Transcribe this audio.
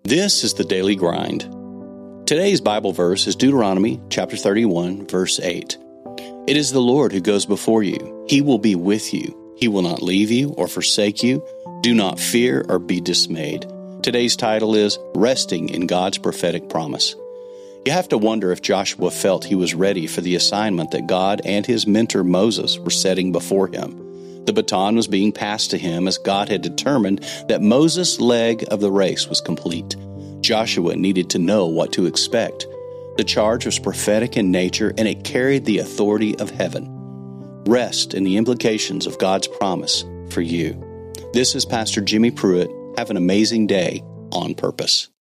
This is the Daily Grind. Today's Bible verse is Deuteronomy chapter 31, verse 8. It is the Lord who goes before you. He will be with you. He will not leave you or forsake you. Do not fear or be dismayed. Today's title is Resting in God's Prophetic Promise. You have to wonder if Joshua felt he was ready for the assignment that God and his mentor Moses were setting before him. The baton was being passed to him as God had determined that Moses' leg of the race was complete. Joshua needed to know what to expect. The charge was prophetic in nature, and it carried the authority of heaven. Rest in the implications of God's promise for you. This is Pastor Jimmy Pruitt. Have an amazing day on purpose.